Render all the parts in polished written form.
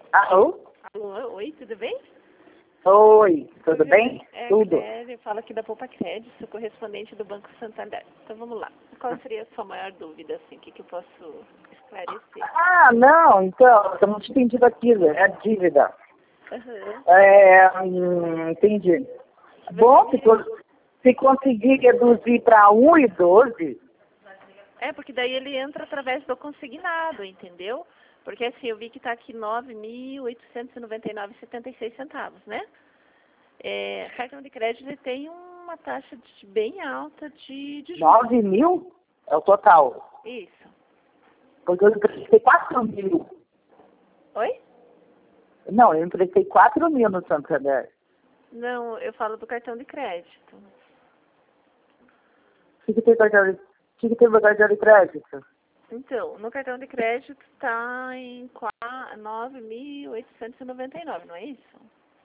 Alô? Alô, oi, tudo bem? Oi, tudo bem? Tudo. Eu falo aqui da Poupa Crédito, sou correspondente do Banco Santander. Então vamos lá. Qual seria a sua maior dúvida, assim? O que eu posso esclarecer? Ah, não, então, estamos pedindo aquilo, é a dívida. Uhum. Entendi. Bom, se conseguir reduzir para 1,12, Porque daí ele entra através do consignado, entendeu? Porque assim, eu vi que está aqui 9.899,76 centavos, né? Cartão de crédito ele tem uma taxa bem alta de juros. 9 mil é o total. Isso. Porque eu emprestei 4 mil. Oi? Não, eu emprestei 4 mil no Santander. Não, eu falo do cartão de crédito. O que tem no cartão de crédito? Então, no cartão de crédito está em 9.899, não é isso?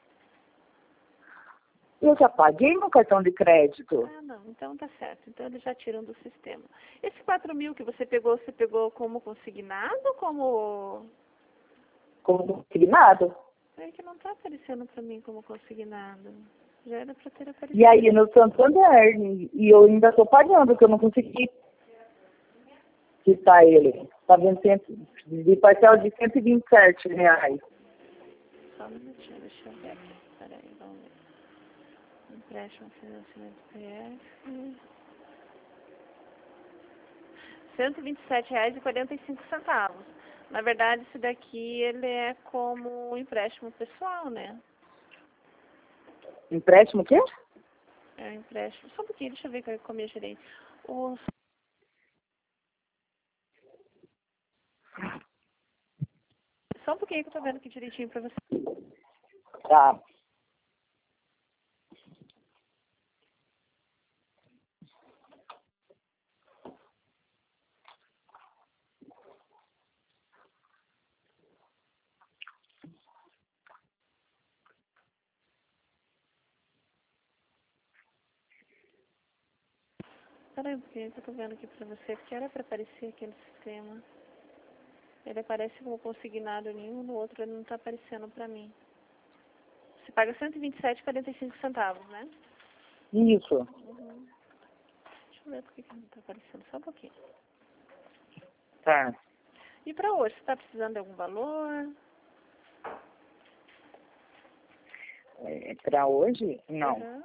Eu já paguei no cartão de crédito. Ah, não. Então tá certo. Então eles já tiram do sistema. Esse 4 mil que você pegou como consignado ou como... Como consignado. É que não tá aparecendo para mim como consignado. Já era para ter aparecido. E aí no Santander, e eu ainda estou pagando, porque eu não consegui quitar ele. Está vencendo de parcela de R$ 127. Só um minutinho, deixa eu ver aqui. Peraí, vamos ver. Empréstimo financiamento PF. R$ 127,45. Na verdade, esse daqui ele é como um empréstimo pessoal, né? Empréstimo o quê? É um empréstimo. Só um pouquinho, deixa eu ver com a minha gerente. Só um pouquinho que eu tô vendo aqui direitinho pra você. Tá. Peraí um pouquinho que eu tô vendo aqui pra você, porque era pra aparecer aqui no sistema. Ele aparece como consignado em um, no outro ele não tá aparecendo pra mim. Você paga R$ 127,45, né? Isso. Uhum. Deixa eu ver por que não tá aparecendo, só um pouquinho. Tá. E pra hoje, você tá precisando de algum valor? Para hoje, não. Uhum.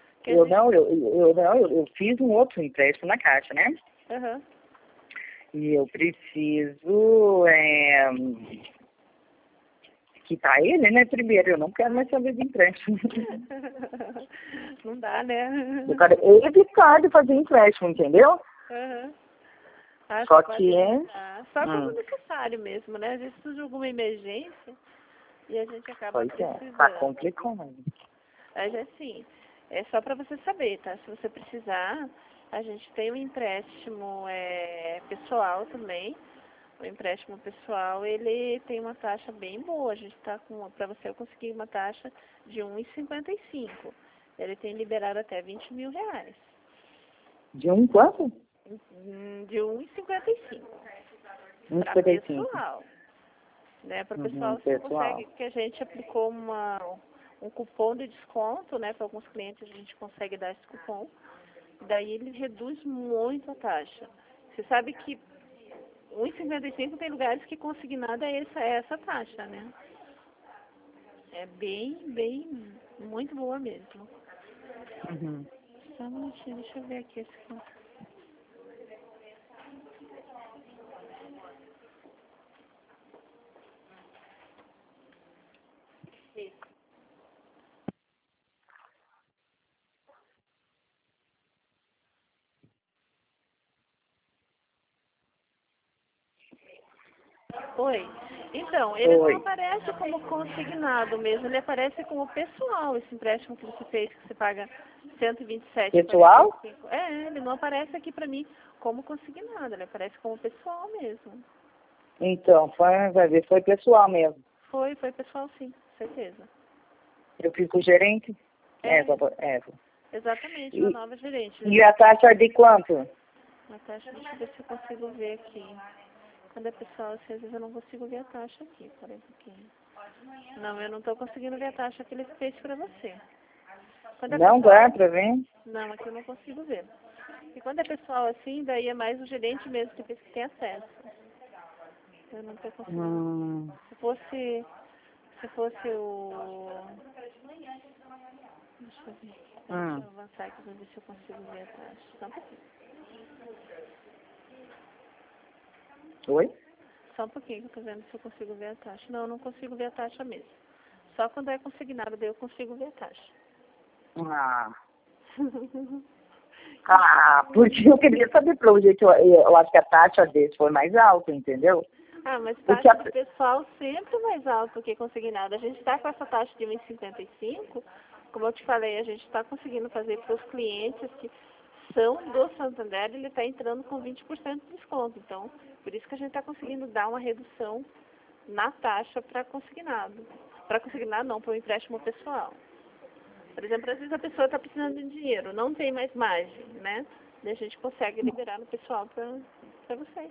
Eu fiz um outro empréstimo na Caixa, né? Uhum. E eu preciso quitar ele, né, primeiro. Eu não quero mais saber de empréstimo. Não dá, né? Eu quero evitar de fazer empréstimo, entendeu? Uhum. Só Pode que evitar. Só quando necessário mesmo, né? Às vezes surge alguma emergência e a gente acaba precisando. Tá complicado. Mas assim, é só para você saber, tá? Se você precisar, a gente tem um empréstimo pessoal também. O empréstimo pessoal, ele tem uma taxa bem boa. A gente está com, para você eu conseguir uma taxa de 1,55. Ele tem liberado até R$ 20.000. De um quanto? De 1,55. Para 1,55. pessoal. Né? Para pessoal, você consegue, que a gente aplicou um cupom de desconto, né? Para alguns clientes a gente consegue dar esse cupom. Daí ele reduz muito a taxa. Você sabe que 1,55 tem lugares que consignada é essa taxa, né? É bem, muito boa mesmo. Uhum. Só um minutinho, deixa eu ver aqui esse aqui. Oi. Então, ele não aparece como consignado mesmo, ele aparece como pessoal, esse empréstimo que você fez, que você paga 127. Pessoal? Ele não aparece aqui pra mim como consignado, ele aparece como pessoal mesmo. Então, vai ver, foi pessoal mesmo. Foi pessoal sim, certeza. Eu fiz com o gerente? Exatamente, uma nova gerente. E a taxa é de quanto? A taxa, deixa eu ver se eu consigo ver aqui. Quando é pessoal, assim, às vezes eu não consigo ver a taxa aqui. Peraí um pouquinho. Não, eu não estou conseguindo ver a taxa que ele fez para você. Quando é Não pessoal, dá pra ver? não, aqui eu não consigo ver. E quando é pessoal assim, daí é mais o gerente mesmo que tem acesso. Eu não estou conseguindo. Se fosse o... Deixa eu ver. Deixa eu avançar aqui para ver se eu consigo ver a taxa. Só um pouquinho. Oi? Só um pouquinho que eu estou vendo se eu consigo ver a taxa. Não, eu não consigo ver a taxa mesmo. Só quando é consignado, daí eu consigo ver a taxa. Porque eu queria saber pelo jeito, eu acho que a taxa desse foi mais alta, entendeu? Ah, mas taxa do pessoal sempre mais alta do que consignado. A gente está com essa taxa de 1,55, como eu te falei, a gente está conseguindo fazer para os clientes que são do Santander, ele está entrando com 20% de desconto. Então, por isso que a gente está conseguindo dar uma redução na taxa para consignado. Para consignado não, para o empréstimo pessoal. Por exemplo, às vezes a pessoa está precisando de dinheiro, não tem mais margem, né? E a gente consegue liberar no pessoal para vocês.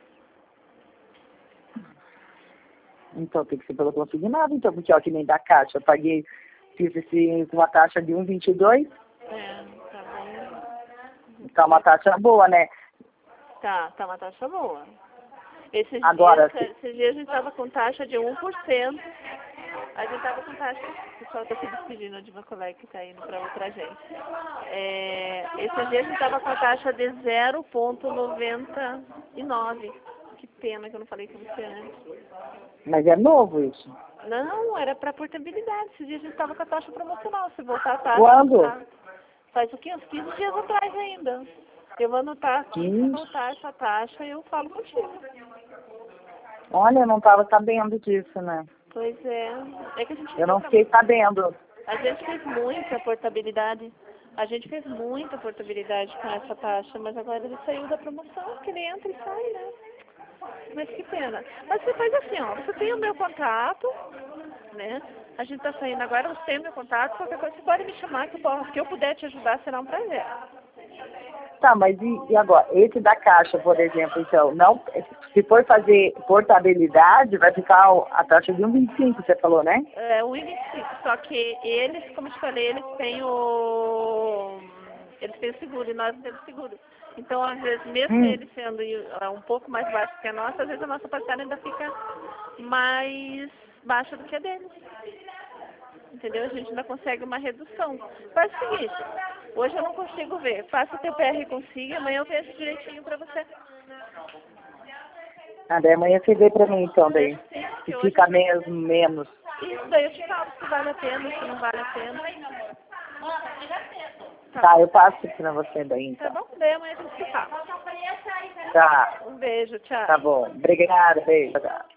Então tem que ser pelo consignado, então, porque ó, que nem da Caixa, eu paguei, fiz esse, com uma taxa de 1,22. Tá bom. Tá uma taxa boa, né? Tá uma taxa boa. Esses dias a gente estava com taxa de 1%. A gente estava com taxa... O pessoal está se despedindo de uma colega que está indo para outra agência. Esses dias a gente estava com a taxa de 0,99. Que pena que eu não falei com você antes. Mas é novo isso? Não, era para portabilidade. Esses dias a gente estava com a taxa promocional. Se voltar a taxa... Quando? Faz o quê? Uns 15 dias atrás ainda. Eu vou anotar aqui, se voltar essa taxa, eu falo contigo. Olha, eu não estava sabendo disso, né? Pois é. É que a gente... Eu não fiquei sabendo. A gente fez muita portabilidade. A gente fez muita portabilidade com essa taxa, mas agora ele saiu da promoção, porque ele entra e sai, né? Mas que pena. Mas você faz assim, ó, você tem o meu contato, né? A gente tá saindo agora, você tem o meu contato, qualquer coisa você pode me chamar, que eu puder te ajudar, será um prazer. Tá, mas e agora? Esse da Caixa, por exemplo, então, não, se for fazer portabilidade, vai ficar a taxa de 1,25, você falou, né? É, 1,25, só que eles, como eu te falei, eles têm o seguro e nós não temos seguro. Então, às vezes, mesmo eles sendo um pouco mais baixo que a nossa, às vezes a nossa parcela ainda fica mais baixa do que a deles. Entendeu? A gente ainda consegue uma redução. Faz o seguinte, hoje eu não consigo ver. Faça o teu PR consigo, amanhã eu vejo direitinho pra você. Daí amanhã você vê pra mim, então, daí. Se fica mesmo menos. Isso, daí eu te falo se vale a pena, se não vale a pena. Tá, eu passo pra você daí, então. Tá bom? Daí amanhã a gente se fala. Tá. Um beijo, tchau. Tá bom. Obrigada, beijo.